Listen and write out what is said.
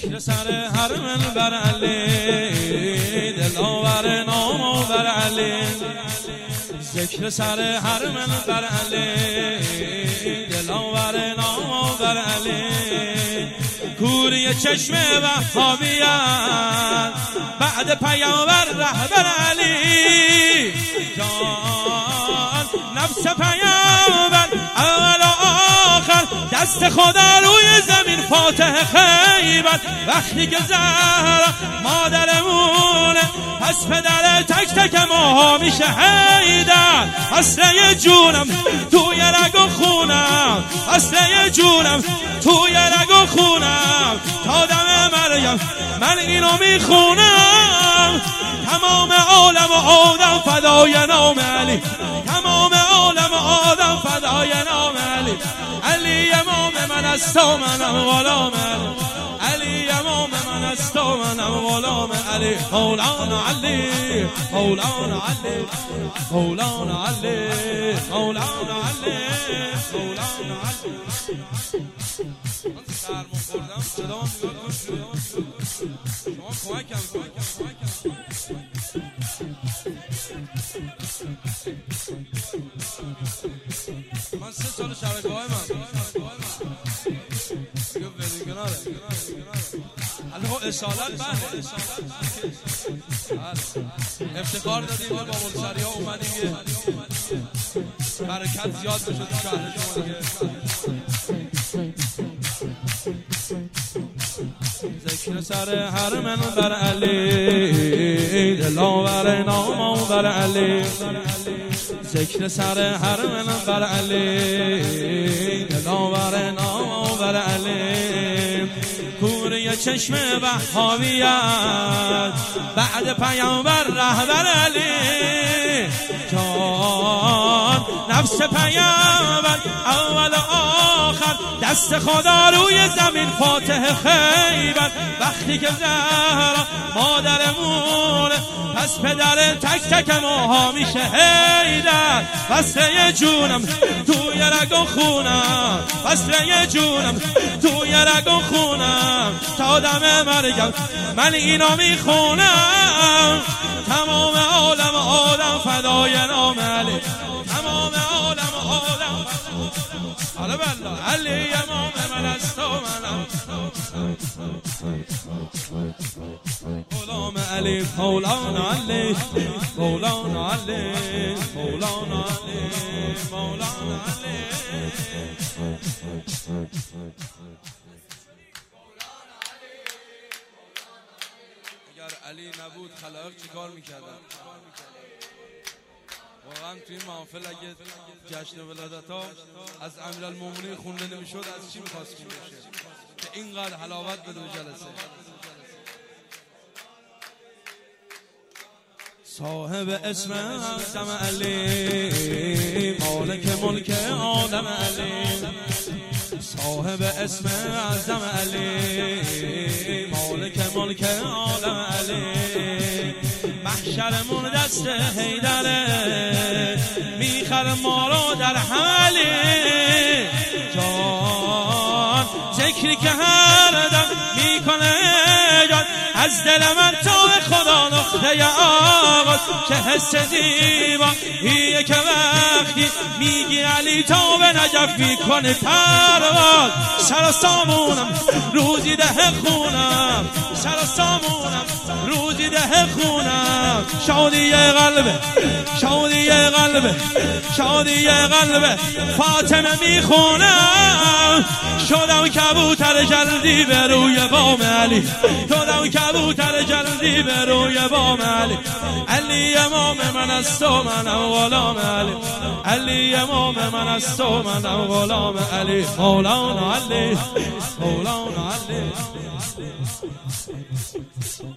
ذکر سر هر منبر علی، دلاور نام آور علی. ذکر سر هر منبر علی، دلاور نام آور علی. کوری چشم وهابیت بعد پیامبر رهبر علی. جان نفس پیامبر اول و آخر، دست خدا روی زمین فاتح خیبر. وقتی که زهرا مادرمونه، پس پدر تک تک ماها میشه حیدر. اصله جونم توی رگ و خونم، اصله جونم توی رگ و خونم. تا دم مرگم من اینو میخونم. تمام عالم و آدم فدای نام علی، تمام عالم و آدم فدای نام علی. علی امام من است و منم غلام علی، علی امام من است و منم غلام علی. مولانا علی، مولانا علی، مولانا علی، مولانا علی، مولانا علی. سرما خوردم صدا شما کمکم من 3 سال شبکه‌های من الان اصالت افتخار دادیم با ملسری ها اومدیم یه برکت زیاد بشه تو شهر شما دیگه. ذکر سر هر منبر علی، دلاور نام آور علی. ذکر سر هر منبر علی، دلاور نام آور علی. کوری چشم وهابیت بعد پیامبر رهبر علی. جان نفس پیامبر اول و آخر، دست خدا روی زمین فاتح خیبر. وقتی که زهرا مادرمونه، پس پدر تک تک ماها میشه حیدر. وصله جونم توی رگ و خونم، وصله جونم توی رگ و خونم. تا دم مرگم من اینو میخونم. تمام عالم آدم فدای نام علی، تمام عالم آدم حالا بلا. علی امام من است و منم غلام علی. مولانا علی، مولانا علی، مولانا علی، مولانا علی. اگر علی نبود خلائق چیکار میکردن؟ واقعا توی این محافل اگه جشن ولادت ها از امیرالمومنین خونده نمیشد، از چی میخواست خونده شه که اینقدر حلاوت بده به جلسه؟ صاحب اسم اعظم علی، مالک ملک آدم علی. صاحب اسم اعظم علی، مالک ملک آدم علی. محشرمون دست حیدره، میخر ما رو در حملی. جان ذکری که هر دم میکنه جان، از دل من تا به خدا نقطه آغاز. چه حس زیباییه که وقتی میگی علی تا به نجف میکنه پرواز. سر و سامونم روزی ده خونم، سر و سامونم روزی ده خونم. شادی قلبه، شادی قلبه، شادی قلبه فاطمه میخونم. شدم کبوتر جلدی به روی بام علی، شدم کبوتر جلدی به روی بام علی. علی امام من است و منم غلام علی، علی امام من است و منم غلام علی. مولانا علی، مولانا علی.